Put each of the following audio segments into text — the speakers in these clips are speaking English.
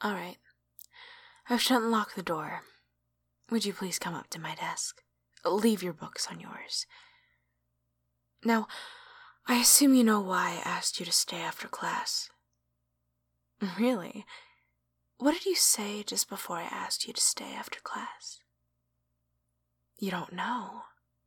All right. I shouldn't lock the door. Would you please come up to my desk? Leave your books on yours. Now, I assume you know why I asked you to stay after class. Really? What did you say just before I asked you to stay after class? You don't know.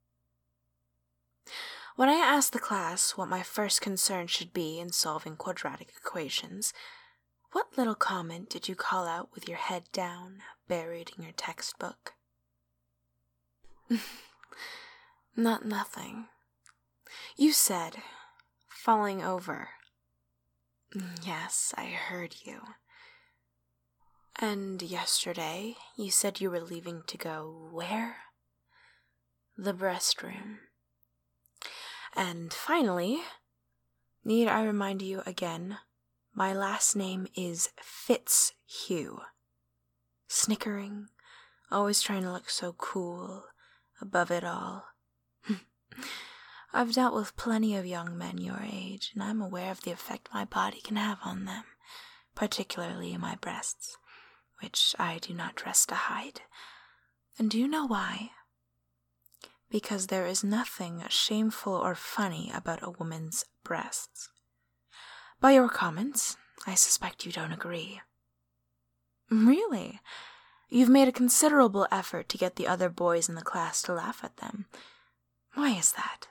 When I asked the class what my first concern should be in solving quadratic equations, what little comment did you call out with your head down, buried in your textbook? Nothing. You said, falling over. Yes, I heard you. And yesterday, you said you were leaving to go where? The breast room. And finally, need I remind you again, my last name is Fitzhugh. Snickering, always trying to look so cool, above it all. I've dealt with plenty of young men your age, and I'm aware of the effect my body can have on them, particularly my breasts, which I do not dress to hide. And do you know why? Because there is nothing shameful or funny about a woman's breasts. By your comments, I suspect you don't agree. Really? You've made a considerable effort to get the other boys in the class to laugh at them. Why is that?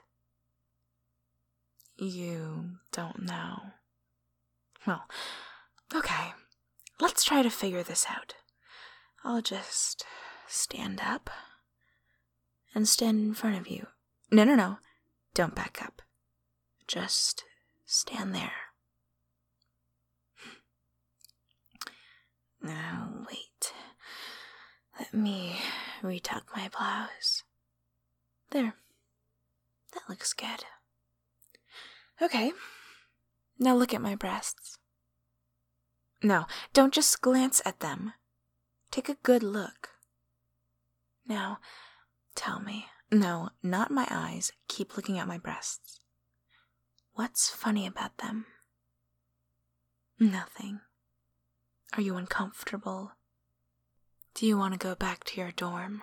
You don't know. Well, okay. Let's try to figure this out. I'll just stand up and stand in front of you. No. Don't back up. Just stand there. Now, wait. Let me retuck my blouse. There. That looks good. Okay. Now look at my breasts. No, don't just glance at them. Take a good look. Now, tell me. No, not my eyes. Keep looking at my breasts. What's funny about them? Nothing. Are you uncomfortable? Do you want to go back to your dorm?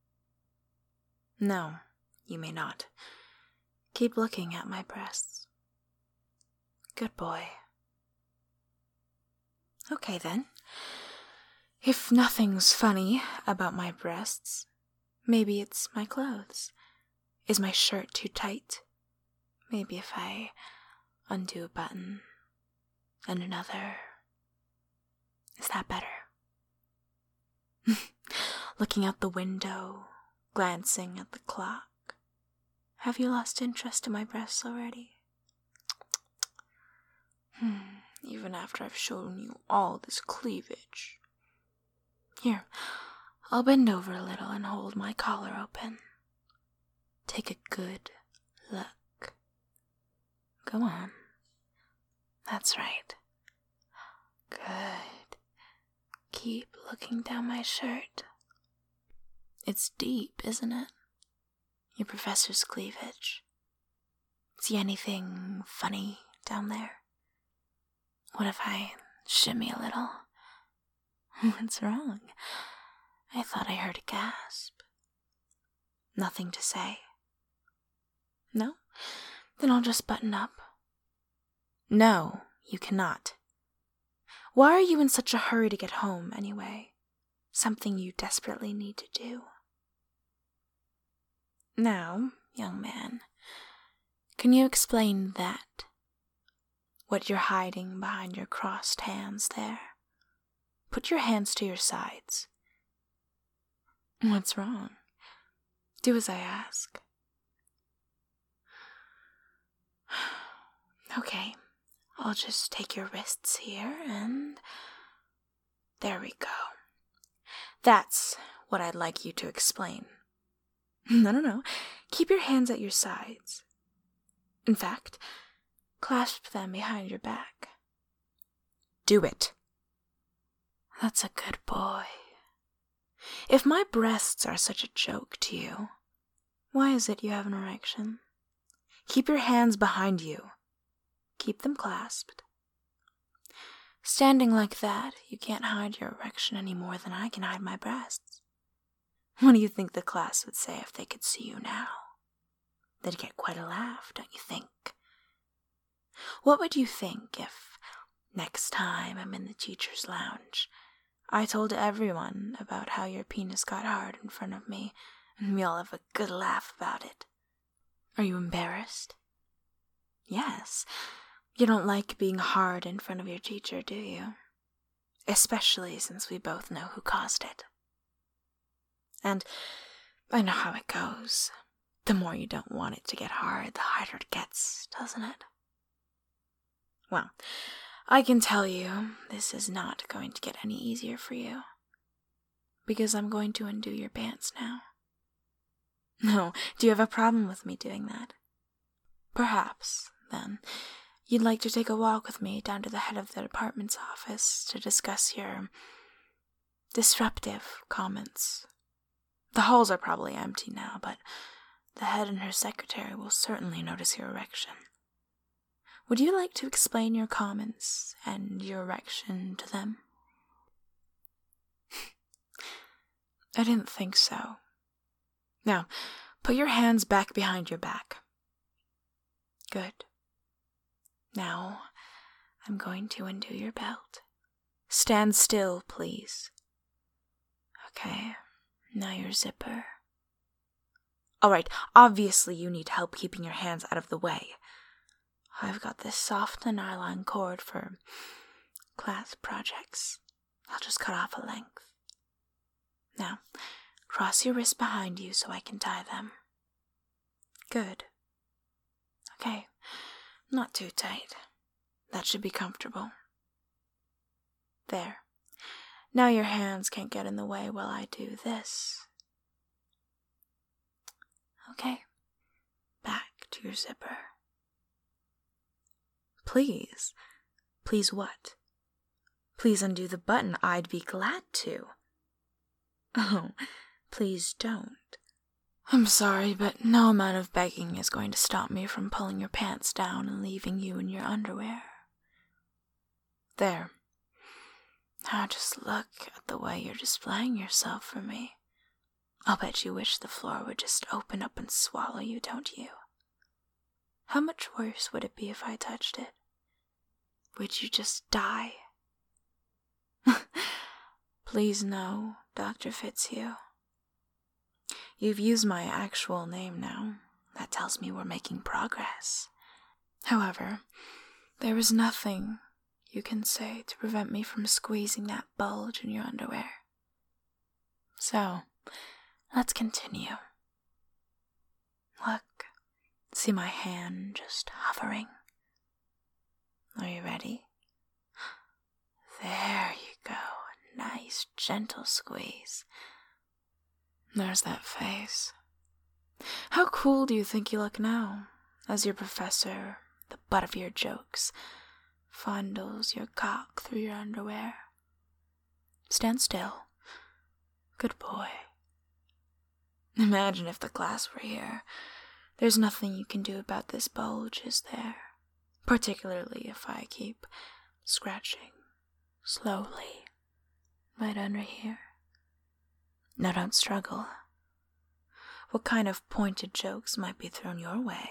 No, you may not. Keep looking at my breasts. Good boy. Okay then. If nothing's funny about my breasts, maybe it's my clothes. Is my shirt too tight? Maybe if I undo a button and another. Is that better? Looking out the window, glancing at the clock. Have you lost interest in my breasts already? Even after I've shown you all this cleavage. Here, I'll bend over a little and hold my collar open. Take a good look. Go on. That's right. Good. Keep looking down my shirt. It's deep, isn't it? Your professor's cleavage. See anything funny down there? What if I shimmy a little? What's wrong? I thought I heard a gasp. Nothing to say. No? Then I'll just button up. No, you cannot. Why are you in such a hurry to get home, anyway? Something you desperately need to do. Now, young man, can you explain that? What you're hiding behind your crossed hands there? Put your hands to your sides. What's wrong? Do as I ask. Okay, I'll just take your wrists here and there we go. That's what I'd like you to explain. No. Keep your hands at your sides. In fact, clasp them behind your back. Do it. That's a good boy. If my breasts are such a joke to you, why is it you have an erection? Keep your hands behind you. Keep them clasped. Standing like that, you can't hide your erection any more than I can hide my breasts. What do you think the class would say if they could see you now? They'd get quite a laugh, don't you think? What would you think if, next time I'm in the teacher's lounge, I told everyone about how your penis got hard in front of me, and we all have a good laugh about it? Are you embarrassed? Yes. You don't like being hard in front of your teacher, do you? Especially since we both know who caused it. And I know how it goes. The more you don't want it to get hard, the harder it gets, doesn't it? Well, I can tell you this is not going to get any easier for you. Because I'm going to undo your pants now. No, do you have a problem with me doing that? Perhaps, then, you'd like to take a walk with me down to the head of the department's office to discuss your disruptive comments. The halls are probably empty now, but the head and her secretary will certainly notice your erection. Would you like to explain your comments and your erection to them? I didn't think so. Now, put your hands back behind your back. Good. Now, I'm going to undo your belt. Stand still, please. Okay, now your zipper. Alright, obviously you need help keeping your hands out of the way. I've got this soft nylon cord for class projects. I'll just cut off a length. Now, cross your wrists behind you so I can tie them. Good. Okay, not too tight. That should be comfortable. There. Now your hands can't get in the way while I do this. Okay, back to your zipper. Please. Please what? Please undo the button. I'd be glad to. Oh, please don't. I'm sorry, but no amount of begging is going to stop me from pulling your pants down and leaving you in your underwear. There. Now just look at the way you're displaying yourself for me. I'll bet you wish the floor would just open up and swallow you, don't you? How much worse would it be if I touched it? Would you just die? Please no, Dr. Fitzhugh. You've used my actual name now. That tells me we're making progress. However, there is nothing you can say to prevent me from squeezing that bulge in your underwear. So, let's continue. Look, see my hand just hovering. Are you ready? There you go, a nice gentle squeeze. There's that face. How cool do you think you look now, as your professor, the butt of your jokes, fondles your cock through your underwear? Stand still. Good boy. Imagine if the class were here. There's nothing you can do about this bulge, is there? Particularly if I keep scratching slowly right under here. Now don't struggle. What kind of pointed jokes might be thrown your way?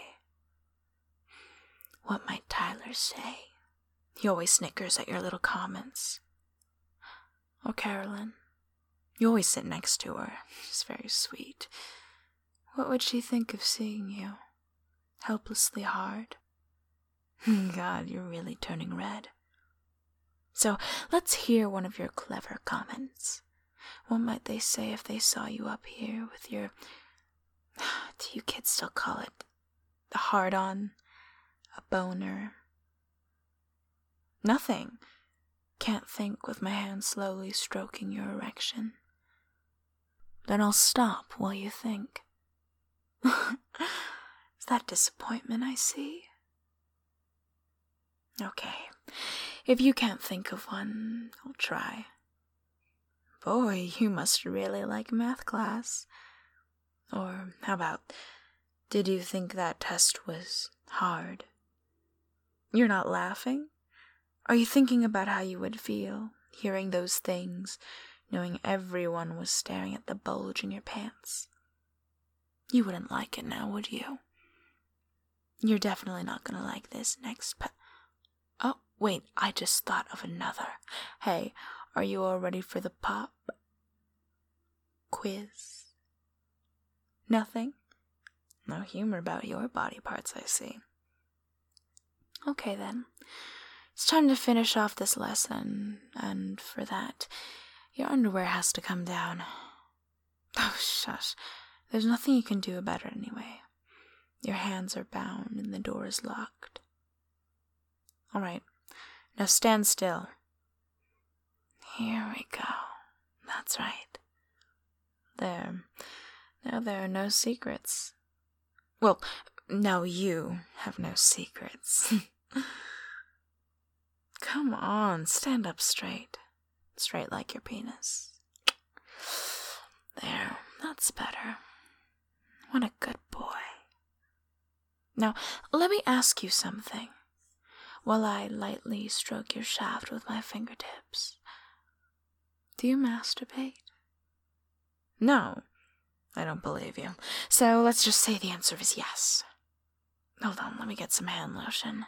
What might Tyler say? He always snickers at your little comments. Or Carolyn. You always sit next to her. She's very sweet. What would she think of seeing you? Helplessly hard? God, you're really turning red. So, let's hear one of your clever comments. What might they say if they saw you up here with your... Do you kids still call it a hard-on? A boner? Nothing. Can't think with my hand slowly stroking your erection. Then I'll stop while you think. Is that disappointment I see? Okay, if you can't think of one, I'll try. Boy, you must really like math class. Or how about, did you think that test was hard? You're not laughing? Are you thinking about how you would feel, hearing those things, knowing everyone was staring at the bulge in your pants? You wouldn't like it now, would you? You're definitely not gonna like this next Oh, wait, I just thought of another. Hey, are you all ready for the pop quiz? Nothing? No humor about your body parts, I see. Okay then. It's time to finish off this lesson, and for that, your underwear has to come down. Oh, shush. There's nothing you can do about it anyway. Your hands are bound and the door is locked. All right, now stand still. Here we go. That's right. There. Now there are no secrets. Well, now you have no secrets. Come on, stand up straight. Straight like your penis. There, that's better. What a good boy. Now, let me ask you something, while I lightly stroke your shaft with my fingertips. Do you masturbate? No, I don't believe you. So let's just say the answer is yes. Hold on, let me get some hand lotion.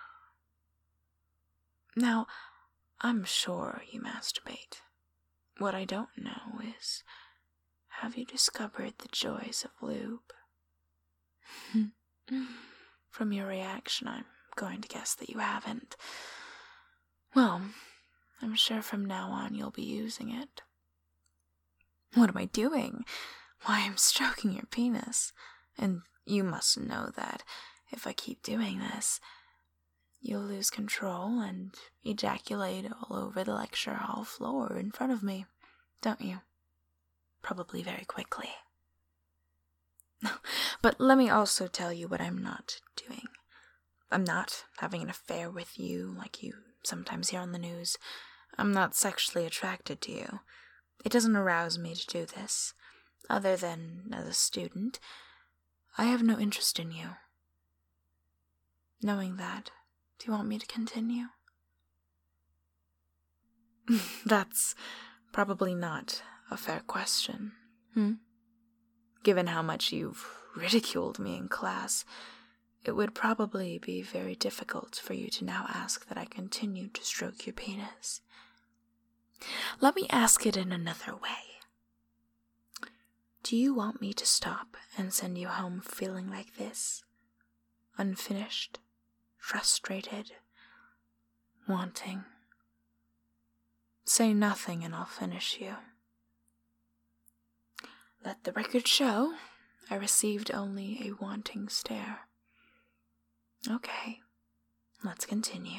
Now, I'm sure you masturbate. What I don't know is, have you discovered the joys of lube? From your reaction, I'm going to guess that you haven't. Well, I'm sure from now on you'll be using it. What am I doing? Why, I'm stroking your penis. And you must know that if I keep doing this, you'll lose control and ejaculate all over the lecture hall floor in front of me, don't you? Probably very quickly. But let me also tell you what I'm not doing. I'm not having an affair with you like you sometimes hear on the news. I'm not sexually attracted to you. It doesn't arouse me to do this. Other than as a student, I have no interest in you. Knowing that, do you want me to continue? That's probably not a fair question, Given how much you've ridiculed me in class, it would probably be very difficult for you to now ask that I continue to stroke your penis. Let me ask it in another way. Do you want me to stop and send you home feeling like this? Unfinished, frustrated, wanting. Say nothing and I'll finish you. Let the record show I received only a wanting stare. Okay, let's continue.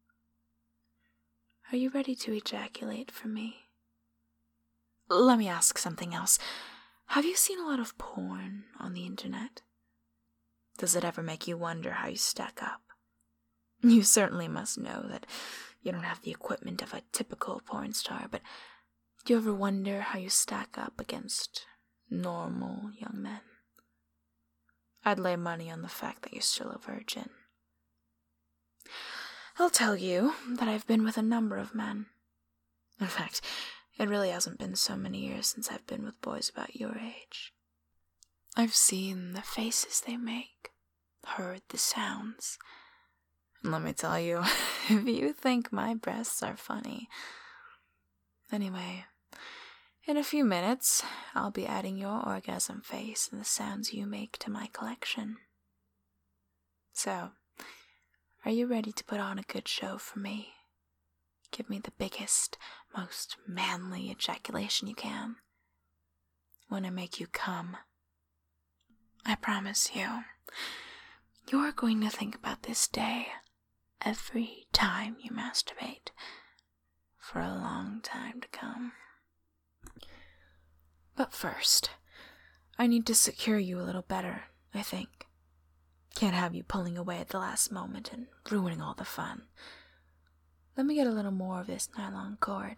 Are you ready to ejaculate for me? Let me ask something else. Have you seen a lot of porn on the internet? Does it ever make you wonder how you stack up? You certainly must know that you don't have the equipment of a typical porn star, but do you ever wonder how you stack up against normal young men? I'd lay money on the fact that you're still a virgin. I'll tell you that I've been with a number of men. In fact, it really hasn't been so many years since I've been with boys about your age. I've seen the faces they make, heard the sounds. And let me tell you, if you think my breasts are funny. Anyway, in a few minutes, I'll be adding your orgasm face and the sounds you make to my collection. So, are you ready to put on a good show for me? Give me the biggest, most manly ejaculation you can. When I make you come. I promise you, you're going to think about this day every time you masturbate for a long time to come. But first, I need to secure you a little better, I think. Can't have you pulling away at the last moment and ruining all the fun. Let me get a little more of this nylon cord.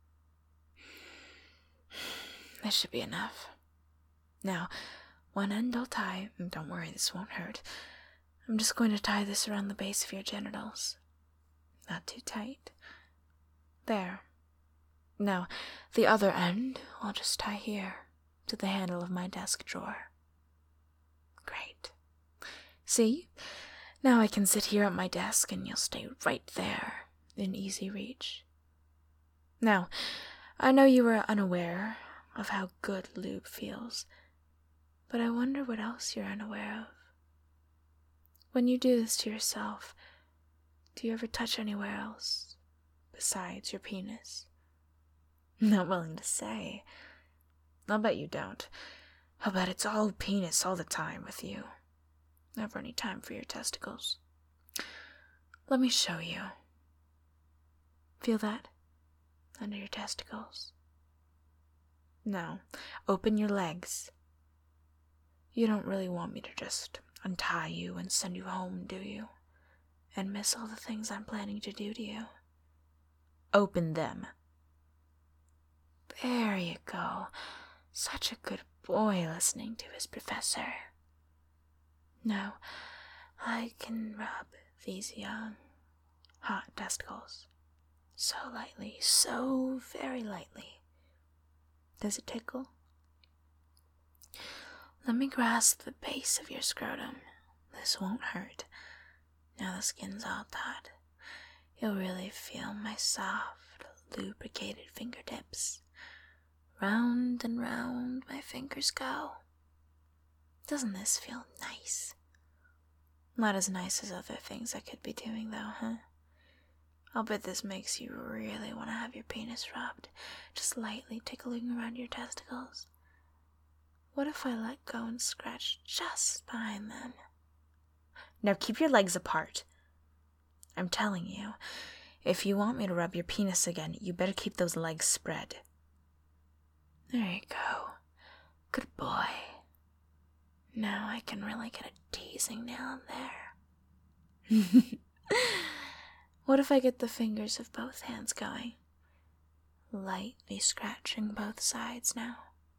This should be enough. Now, one end I'll tie, and don't worry, this won't hurt. I'm just going to tie this around the base of your genitals. Not too tight. There. Now, the other end I'll just tie here to the handle of my desk drawer. Great. See? Now I can sit here at my desk and you'll stay right there, in easy reach. Now, I know you were unaware of how good lube feels, but I wonder what else you're unaware of. When you do this to yourself, do you ever touch anywhere else besides your penis? Not willing to say. I'll bet you don't. I'll bet it's all penis all the time with you. Never any time for your testicles. Let me show you. Feel that? Under your testicles. Now, open your legs. You don't really want me to just untie you and send you home, do you? And miss all the things I'm planning to do to you. Open them. There you go. Such a good boy listening to his professor. Now, I can rub these young, hot testicles. So lightly, so very lightly. Does it tickle? Let me grasp the base of your scrotum. This won't hurt. Now the skin's all taut. You'll really feel my soft, lubricated fingertips. Round and round my fingers go. Doesn't this feel nice? Not as nice as other things I could be doing, though, huh? I'll bet this makes you really want to have your penis rubbed, just lightly tickling around your testicles. What if I let go and scratch just behind them? Now keep your legs apart. I'm telling you, if you want me to rub your penis again, you better keep those legs spread. There you go. Good boy. Now I can really get a teasing down there. What if I get the fingers of both hands going? Lightly scratching both sides now.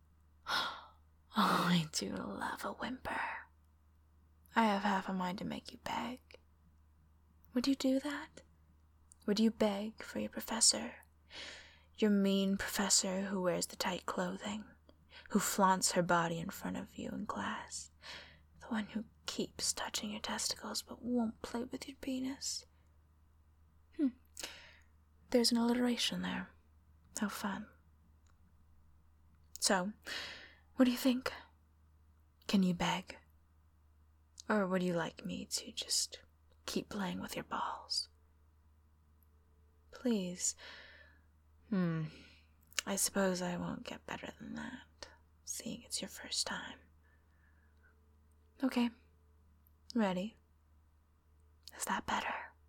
Oh, I do love a whimper. I have half a mind to make you beg. Would you do that? Would you beg for your professor? Your mean professor who wears the tight clothing, who flaunts her body in front of you in class, the one who keeps touching your testicles but won't play with your penis. There's an alliteration there. How fun. So, what do you think? Can you beg? Or would you like me to just keep playing with your balls? Please. I suppose I won't get better than that, seeing it's your first time. Okay. Ready? Is that better?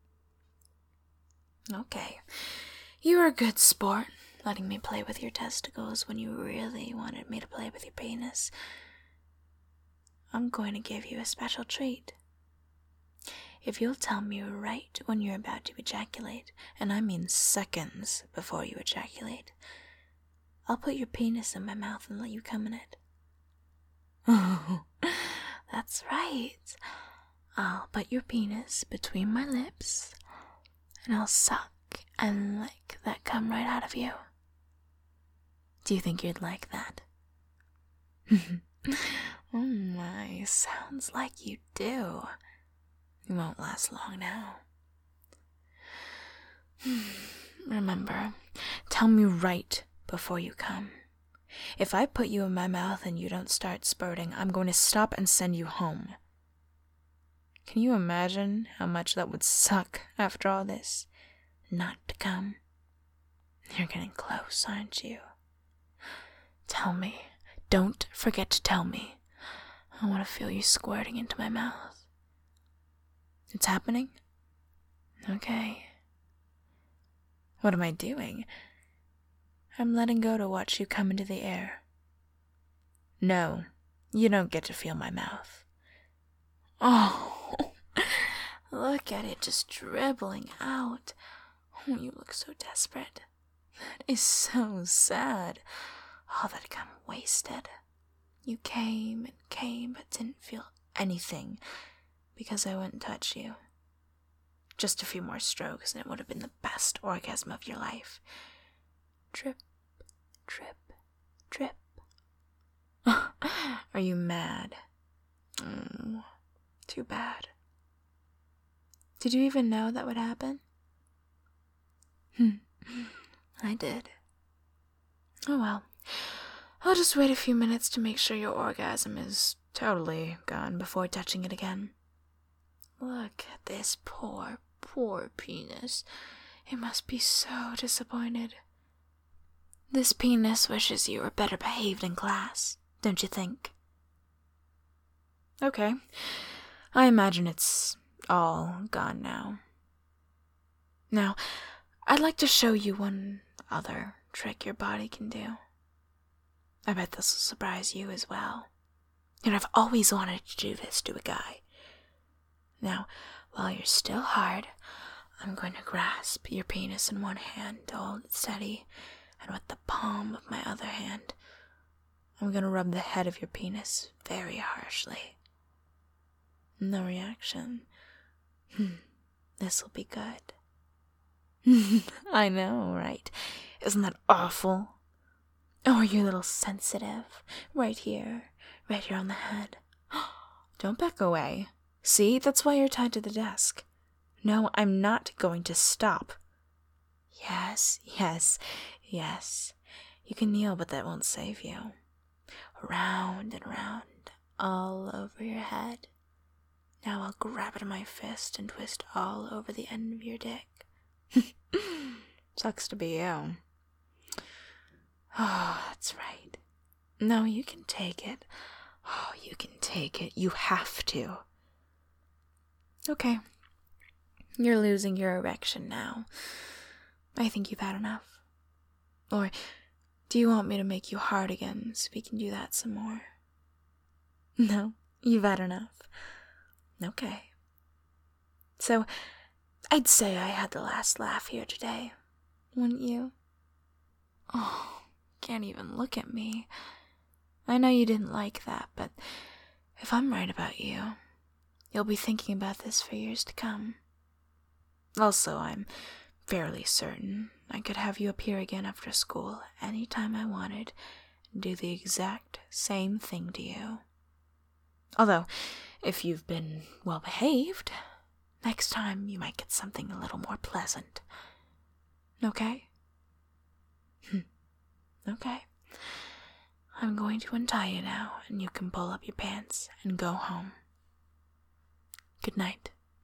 Okay. You were a good sport, letting me play with your testicles when you really wanted me to play with your penis. I'm going to give you a special treat. If you'll tell me right when you're about to ejaculate, and I mean seconds before you ejaculate, I'll put your penis in my mouth and let you come in it. Oh, that's right. I'll put your penis between my lips, and I'll suck and lick that cum right out of you. Do you think you'd like that? Oh my, sounds like you do. You won't last long now. Remember, tell me right before you come. If I put you in my mouth and you don't start spurting, I'm going to stop and send you home. Can you imagine how much that would suck after all this? Not to come. You're getting close, aren't you? Tell me. Don't forget to tell me. I want to feel you squirting into my mouth. It's happening? Okay. What am I doing? I'm letting go to watch you come into the air. No, you don't get to feel my mouth. Oh, look at it just dribbling out. Oh, you look so desperate. That is so sad. All that cum wasted. You came and came but didn't feel anything because I wouldn't touch you. Just a few more strokes and it would have been the best orgasm of your life. Drip, drip, drip. Are you mad? Oh, too bad. Did you even know that would happen? I did. Oh well. I'll just wait a few minutes to make sure your orgasm is totally gone before touching it again. Look at this poor, poor penis. It must be so disappointed. This penis wishes you were better behaved in class, don't you think? Okay. I imagine it's all gone now. Now, I'd like to show you one other trick your body can do. I bet this will surprise you as well. And I've always wanted to do this to a guy. Now, while you're still hard, I'm going to grasp your penis in one hand to hold it steady, and with the palm of my other hand, I'm going to rub the head of your penis very harshly. No reaction. This'll be good. I know, right? Isn't that awful? Oh, you're a little sensitive. Right here on the head. Don't back away. See, that's why you're tied to the desk. No, I'm not going to stop. Yes. You can kneel, but that won't save you. Round and round, all over your head. Now I'll grab it in my fist and twist all over the end of your dick. Sucks to be you. Oh, that's right. No, you can take it. Oh, you can take it. You have to. Okay. You're losing your erection now. I think you've had enough. Or do you want me to make you hard again so we can do that some more? No, you've had enough. Okay. So, I'd say I had the last laugh here today, wouldn't you? Oh, can't even look at me. I know you didn't like that, but if I'm right about you, you'll be thinking about this for years to come. Also, I'm fairly certain I could have you appear again after school any time I wanted and do the exact same thing to you. Although, if you've been well behaved, next time you might get something a little more pleasant. Okay? Okay. I'm going to untie you now, and you can pull up your pants and go home. Good night.